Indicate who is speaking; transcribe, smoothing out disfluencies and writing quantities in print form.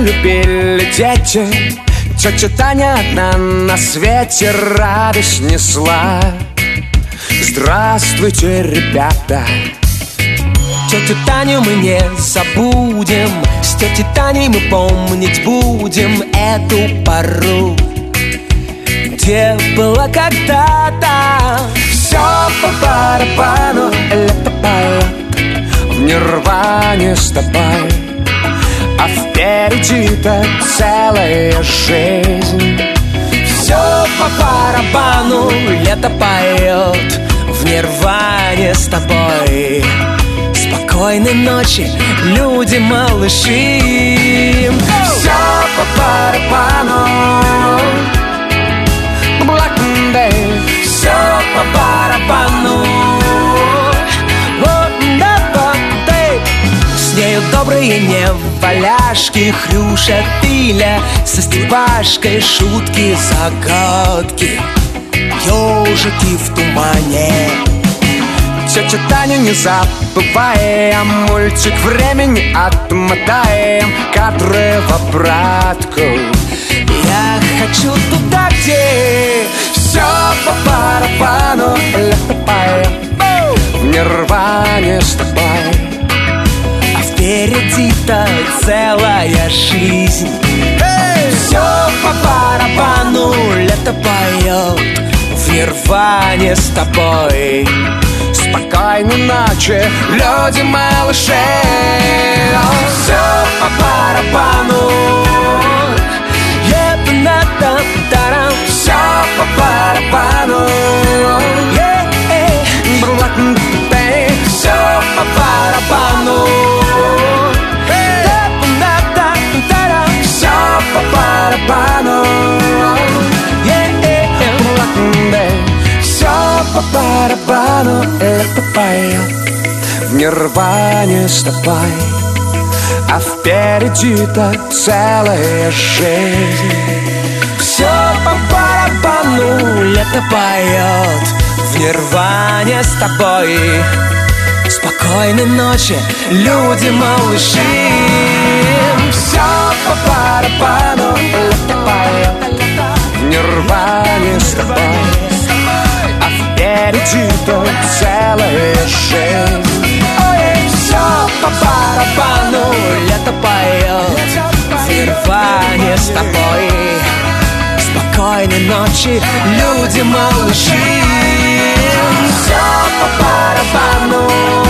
Speaker 1: любили дети. Тетя Таня одна на свете радость несла. Здравствуйте, ребята! Тетю Таню мы не забудем, с тетей Таней мы помнить будем эту пору, где было когда-то. Все по барабану, лето поет в нирване с тобой, а впереди-то целая жизнь. Все по барабану, лето поет в нирване с тобой. Спокойной ночи, люди-малыши. Все по барабану, Black Monday. Все по барабану, с нею добрые неваляшки, Хрюша, Филя, со Степашкой шутки, загадки, ежики в тумане. Тетя Таню не забываем, мультик времени отмотаем, кадры в обратку. Я хочу туда, где все по барабану, лето поет в нирване с тобой, а впереди-то целая жизнь. Все по барабану, лето поет в нирване с тобой. Спокойной ночи, люди-малыши. Все по барабану, все по барабану, все по барабану, все по барабану, все по барабану, это поет в нирване с тобой, а впереди-то целая жизнь. Все по барабану, лето поет в нирване с тобой. Спокойной ночи, люди-малыши. Все по барабану, лето поет в нирване с тобой, а впереди-то целая жизнь. Все по барабану, лето поет в нирване с тобой. Спокойной ночи, люди-малыши. Все по барабану.